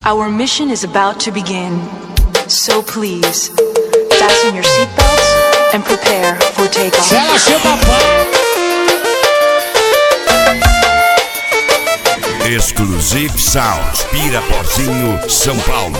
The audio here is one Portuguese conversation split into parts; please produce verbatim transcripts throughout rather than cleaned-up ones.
Our mission is about to begin. So please, fasten your seatbelts and prepare for takeoff. Exclusive Sounds, Pirapozinho, São Paulo.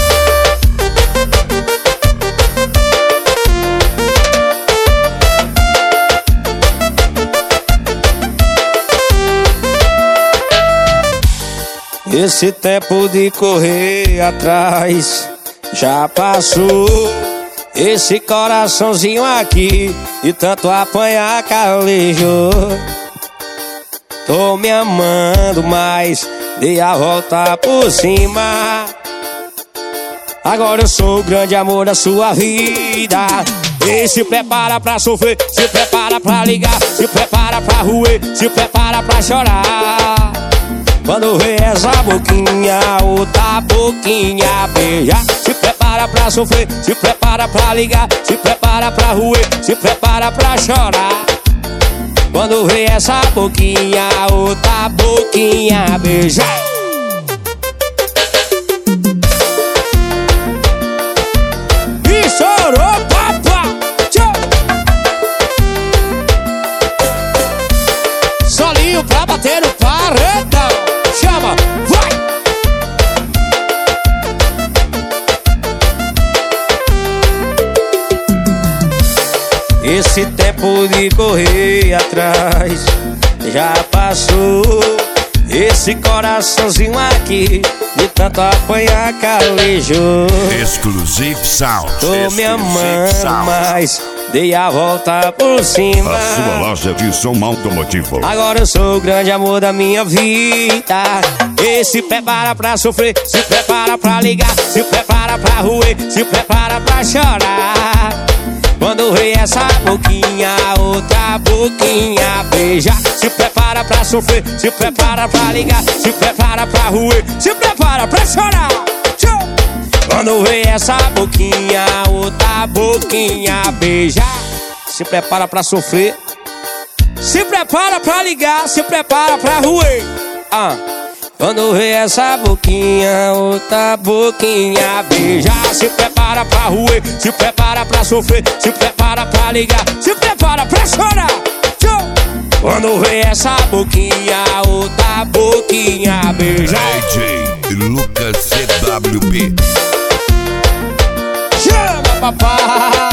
Esse tempo de correr atrás já passou. Esse coraçãozinho aqui de tanto apanhar calejou. Tô me amando, mas dei a volta por cima. Agora eu sou o grande amor da sua vida. E se prepara pra sofrer, se prepara pra ligar, se prepara pra roer, se prepara pra chorar. Quando vê essa boquinha, outra boquinha beijar. Se prepara pra sofrer, se prepara pra ligar, se prepara pra roer, se prepara pra chorar. Quando vê essa boquinha, outra boquinha beijar. E chorou, papá. Solinho pra bater no paredão. Chama, vai! Esse tempo de correr atrás já passou. Esse coraçãozinho aqui de tanto apanhar calejou. Exclusive Sounds. Tô me amando, mas dei a volta por cima. A sua loja de som automotivo. Agora eu sou o grande amor da minha vida. E se prepara pra sofrer, se prepara pra ligar, se prepara pra roer, se prepara pra chorar. Quando vê essa boquinha, outra boquinha beijar. Se prepara pra sofrer, se prepara pra ligar, se prepara pra roer, se prepara pra chorar. Quando vê essa boquinha, outra boquinha beijar. Se prepara pra sofrer, se prepara pra ligar, se prepara pra roer. Ah. Quando vê essa boquinha, outra boquinha beijar. Se prepara pra roer, se prepara pra sofrer, se prepara pra ligar, se prepara pra chorar. Quando vê essa boquinha, outra boquinha beijar. D J Lucas C W B. Chama, papai.